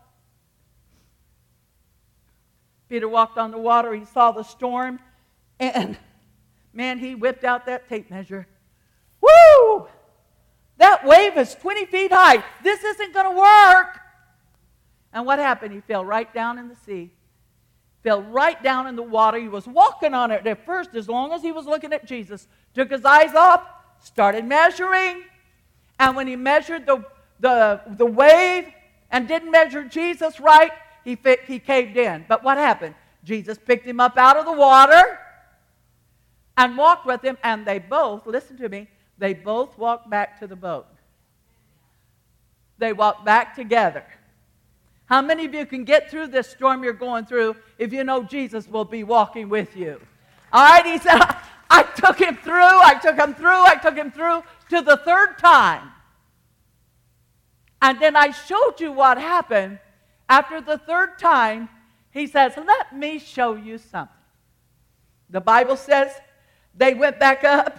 Peter walked on the water. He saw the storm. And, man, he whipped out that tape measure. Woo! That wave is twenty feet high. This isn't going to work. And what happened? He fell right down in the sea. Fell right down in the water. He was walking on it at first as long as he was looking at Jesus. Took his eyes off, started measuring. And when he measured the, the, the wave and didn't measure Jesus right, he, fit, he caved in. But what happened? Jesus picked him up out of the water and walked with him. And they both, listen to me, they both walked back to the boat. They walked back together. How many of you can get through this storm you're going through if you know Jesus will be walking with you? All right, he said, I, I took him through, I took him through, I took him through to the third time. And then I showed you what happened. After the third time, he says, let me show you something. The Bible says they went back up.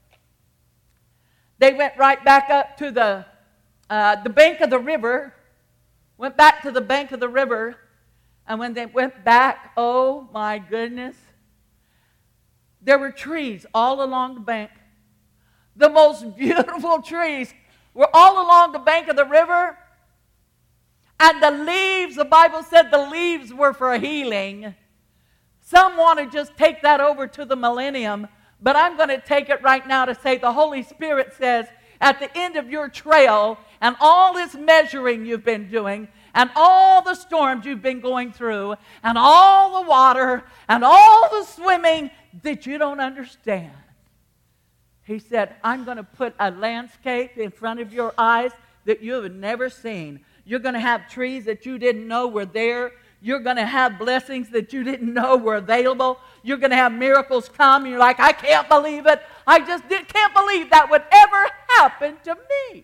They went right back up to the, uh, the bank of the river, went back to the bank of the river, and when they went back, oh my goodness, there were trees all along the bank. The most beautiful trees were all along the bank of the river. And the leaves, the Bible said the leaves were for healing. Some want to just take that over to the millennium, but I'm going to take it right now to say the Holy Spirit says at the end of your trail and all this measuring you've been doing and all the storms you've been going through and all the water and all the swimming that you don't understand. He said, I'm going to put a landscape in front of your eyes that you have never seen. You're going to have trees that you didn't know were there. You're going to have blessings that you didn't know were available. You're going to have miracles come. And you're like, I can't believe it. I just did, can't believe that would ever happen to me.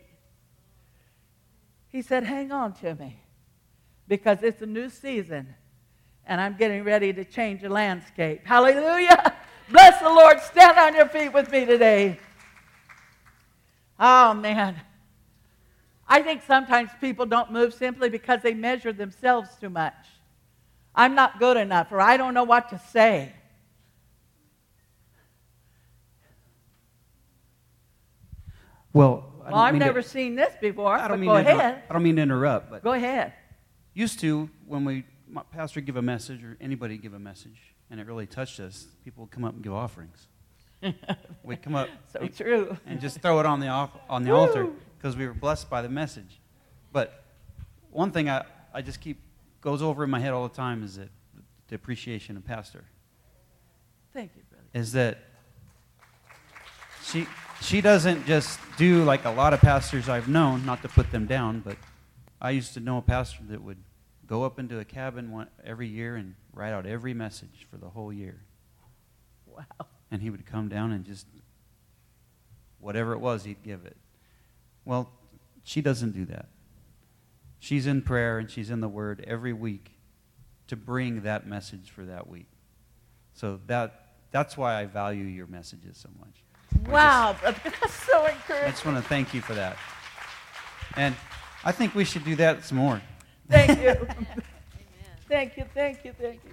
He said, hang on to me because it's a new season and I'm getting ready to change the landscape. Hallelujah. Bless the Lord. Stand on your feet with me today. Oh, man. I think sometimes people don't move simply because they measure themselves too much. I'm not good enough, or I don't know what to say. Well, I well, I've never to, seen this before. I don't mean go to ahead. Inter- I don't mean to interrupt, but go ahead. Used to, when we my pastor give a message or anybody give a message, and it really touched us, people would come up and give offerings. We'd come up so and, true. and just throw it on the off, on the altar because we were blessed by the message. But one thing I, I just keep goes over in my head all the time is that the appreciation of pastor. Thank you, brother. Is that she she doesn't just do like a lot of pastors I've known, not to put them down, but I used to know a pastor that would go up into a cabin one, every year and write out every message for the whole year. Wow. And he would come down and just, whatever it was, he'd give it. Well, she doesn't do that. She's in prayer and she's in the Word every week to bring that message for that week. So that that's why I value your messages so much. Wow, just, that's so encouraging. I just want to thank you for that. And I think we should do that some more. Thank you. Amen. Thank you, thank you, thank you.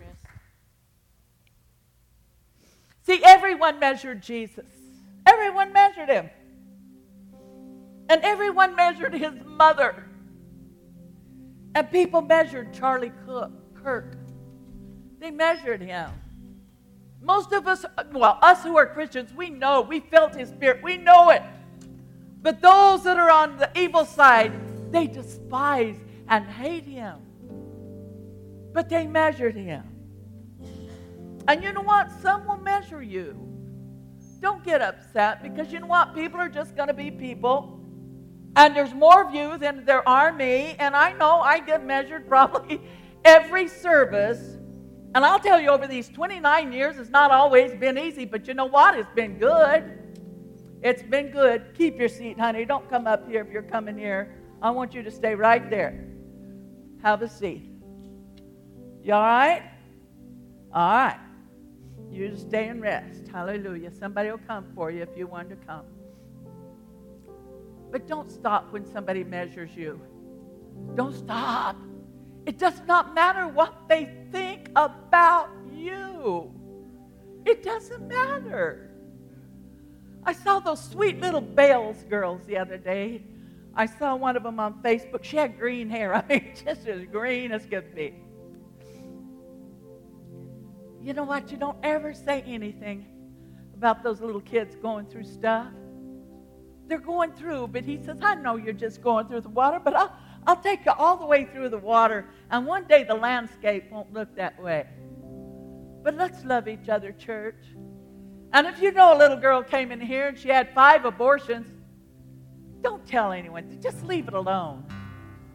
See, everyone measured Jesus. Everyone measured him. And everyone measured his mother. And people measured Charlie Kirk. They measured him. Most of us, well, us who are Christians, we know, we felt his spirit, we know it. But those that are on the evil side, they despise and hate him. But they measured him. And you know what? Some will measure you. Don't get upset because you know what? People are just going to be people. And there's more of you than there are me. And I know I get measured probably every service. And I'll tell you, over these twenty-nine years, it's not always been easy. But you know what? It's been good. It's been good. Keep your seat, honey. Don't come up here if you're coming here. I want you to stay right there. Have a seat. You all right? All right. You just stay and rest. Hallelujah. Somebody will come for you if you want to come. But don't stop when somebody measures you. Don't stop. It does not matter what they think about you. It doesn't matter. I saw those sweet little Bales girls the other day. I saw one of them on Facebook. She had green hair. I mean, just as green as could be. You know what? You don't ever say anything about those little kids going through stuff. They're going through, but he says, I know you're just going through the water, but I'll, I'll take you all the way through the water, and one day the landscape won't look that way. But let's love each other, church. And if you know a little girl came in here and she had five abortions, don't tell anyone. Just leave it alone.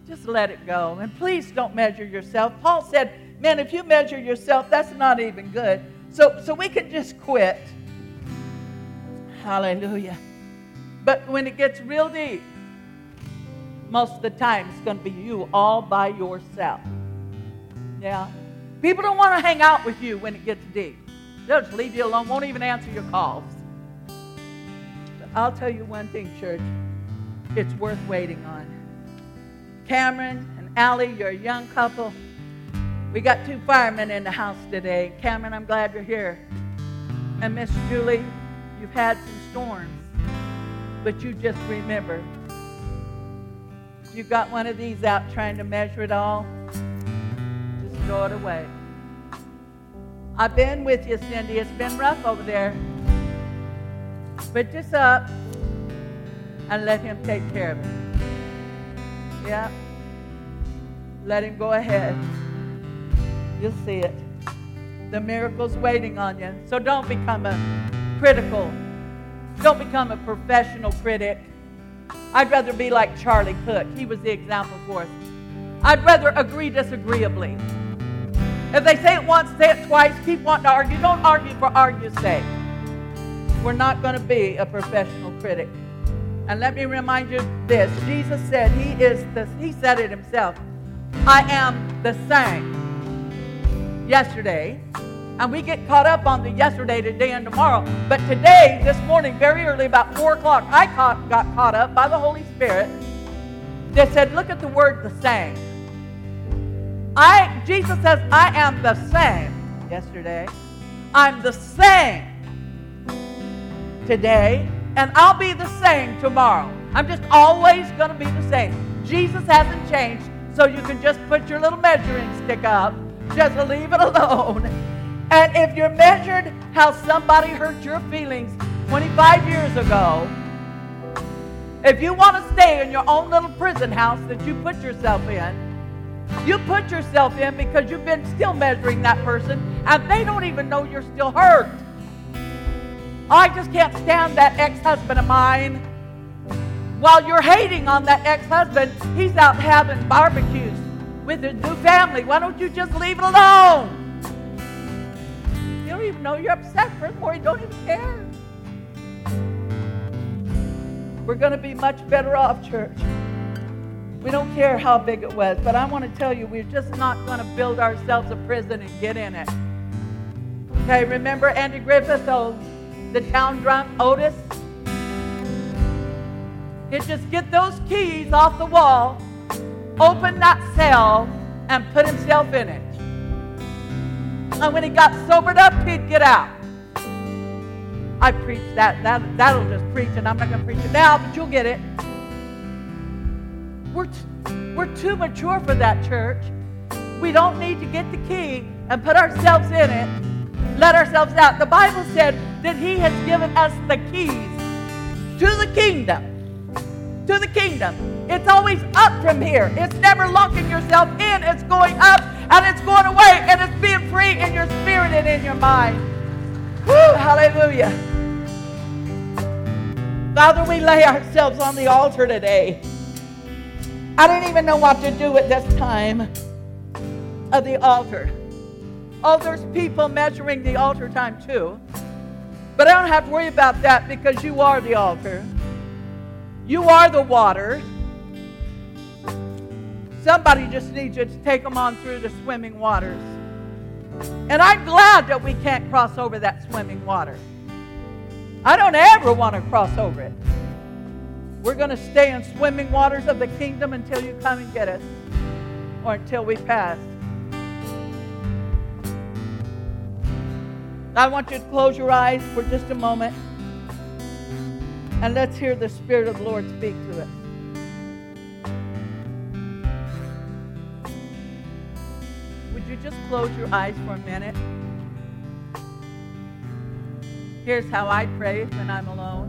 Just let it go. And please don't measure yourself. Paul said, man, if you measure yourself, that's not even good. So, so we can just quit. Hallelujah. But when it gets real deep, most of the time it's going to be you all by yourself. Yeah. People don't want to hang out with you when it gets deep. They'll just leave you alone, won't even answer your calls. But I'll tell you one thing, church. It's worth waiting on. Cameron and Allie, you're a young couple. We got two firemen in the house today. Cameron, I'm glad you're here. And Miss Julie, you've had some storms. But you just remember, if you've got one of these out trying to measure it all, just throw it away. I've been with you, Cindy. It's been rough over there. Put this up and let him take care of it. Yeah. Let him go ahead. You'll see it. The miracle's waiting on you. So don't become a critical. Don't become a professional critic. I'd rather be like Charlie Cook. He was the example for us. I'd rather agree disagreeably. If they say it once, say it twice, keep wanting to argue. Don't argue for argue's sake. We're not going to be a professional critic. And let me remind you this. Jesus said he is the, he said it himself. I am the same. Yesterday. And we get caught up on the yesterday, today, and tomorrow. But today, this morning, very early, about four o'clock, I caught, got caught up by the Holy Spirit. They said, look at the word the same. I, Jesus says, I am the same yesterday. I'm the same today. And I'll be the same tomorrow. I'm just always going to be the same. Jesus hasn't changed. So you can just put your little measuring stick up. Just leave it alone. And if you're measured how somebody hurt your feelings twenty-five years ago, if you want to stay in your own little prison house that you put yourself in, you put yourself in because you've been still measuring that person and they don't even know you're still hurt. I just can't stand that ex-husband of mine. While you're hating on that ex-husband, he's out having barbecues with his new family. Why don't you just leave it alone? You don't even know you're upset for him, or you don't even care. We're going to be much better off, church. We don't care how big it was, but I want to tell you, we're just not going to build ourselves a prison and get in it. Okay, remember Andy Griffith, oh, the town drunk Otis? He'd just get those keys off the wall, open that cell, and put himself in it. And when he got sobered up, he'd get out. I preached that. that that'll just preach, and I'm not going to preach it now, but you'll get it. We're, t- we're too mature for that, church. We don't need to get the key and put ourselves in it, let ourselves out. The Bible said that he has given us the keys to the kingdom. To the kingdom. It's always up from here. It's never locking yourself in. It's going up and it's going away, and it's being free in your spirit and in your mind. Woo, hallelujah. Father, we lay ourselves on the altar today. I don't even know what to do at this time of the altar. Oh, there's people measuring the altar time too. But I don't have to worry about that because you are the altar. You are the water. Somebody just needs you to take them on through the swimming waters. And I'm glad that we can't cross over that swimming water. I don't ever want to cross over it. We're going to stay in swimming waters of the kingdom until you come and get us, or until we pass. I want you to close your eyes for just a moment, and let's hear the Spirit of the Lord speak to us. Would you just close your eyes for a minute? Here's how I pray when I'm alone.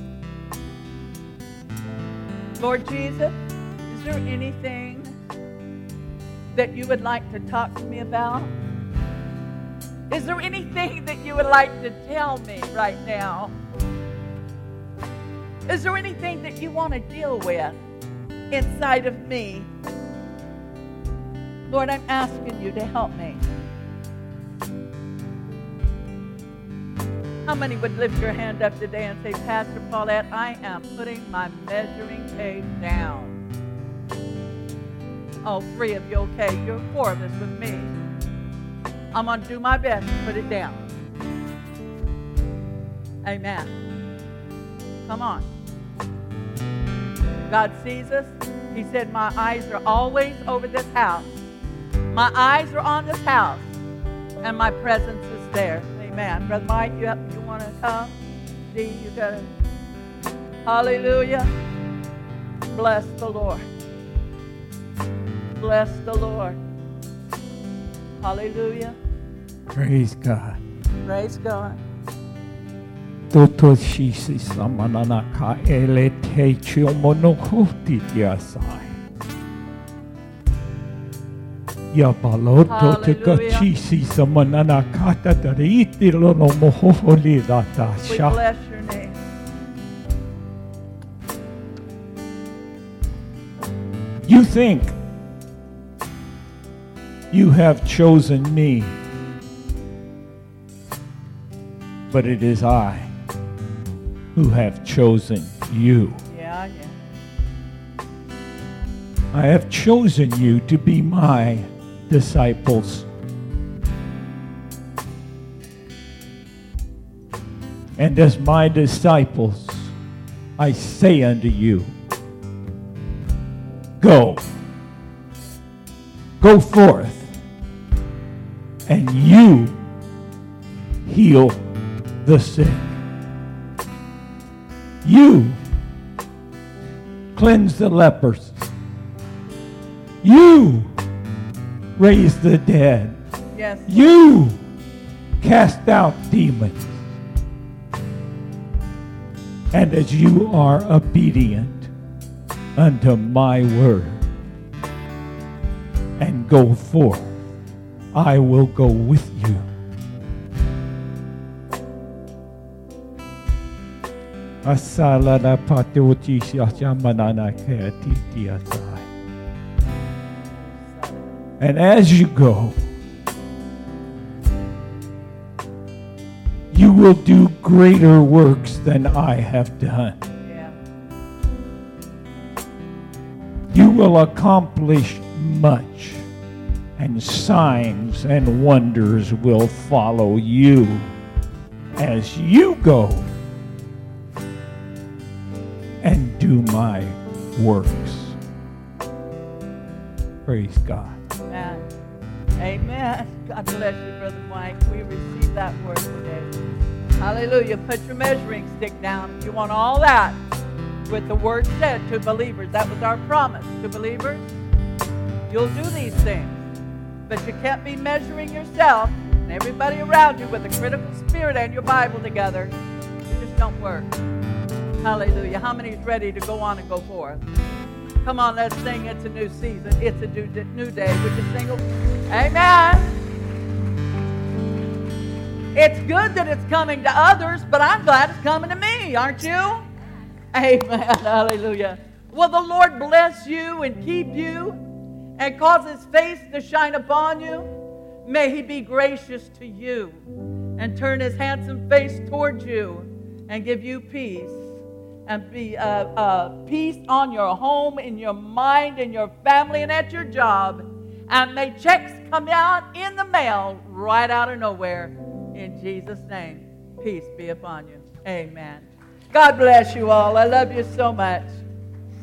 Lord Jesus, is there anything that you would like to talk to me about? Is there anything that you would like to tell me right now? Is there anything that you want to deal with inside of me Lord, I'm asking you to help me. How many would lift your hand up today and say, Pastor Paulette, I am putting my measuring tape down? Oh, three of you, okay. You're four of us with me. I'm going to do my best to put it down. Amen. Come on. God sees us. He said, my eyes are always over this house. My eyes are on this house. And my presence is there. Amen. Brother Mike, you, you want to come? D, you got to. Hallelujah. Bless the Lord. Bless the Lord. Hallelujah. Praise God. Praise God. Toto shisi samanana ka ele te chiomono hoti diasai. Ya baloto te ka chisi samanana kata dariti lono moholi data sha. We bless your name. You think you have chosen me, but it is I who have chosen you. Yeah, yeah. I have chosen you to be my disciples. And as my disciples, I say unto you, go. Go forth, and you heal the sick. You cleanse the lepers. You raise the dead. Yes. You cast out demons. And as you are obedient unto my word and go forth, I will go with you. And as you go, you will do greater works than I have done. Yeah. You will accomplish much, and signs and wonders will follow you as you go and do my works. Praise God. Amen. Amen. God bless you, Brother Mike. We receive that word today. Hallelujah. Put your measuring stick down if you want all that with the word said to believers. That was our promise to believers. You'll do these things, but you can't be measuring yourself and everybody around you with a critical spirit and your Bible together. It just don't work. Hallelujah. How many is ready to go on and go forth? Come on, let's sing It's a New Season. It's a new, new day. Would you sing it? Amen. It's good that it's coming to others, but I'm glad it's coming to me, aren't you? Amen. Hallelujah. Will the Lord bless you and keep you and cause his face to shine upon you? May he be gracious to you and turn his handsome face towards you and give you peace. And be uh, uh, peace on your home, in your mind, in your family, and at your job. And may checks come out in the mail right out of nowhere. In Jesus' name, peace be upon you. Amen. God bless you all. I love you so much.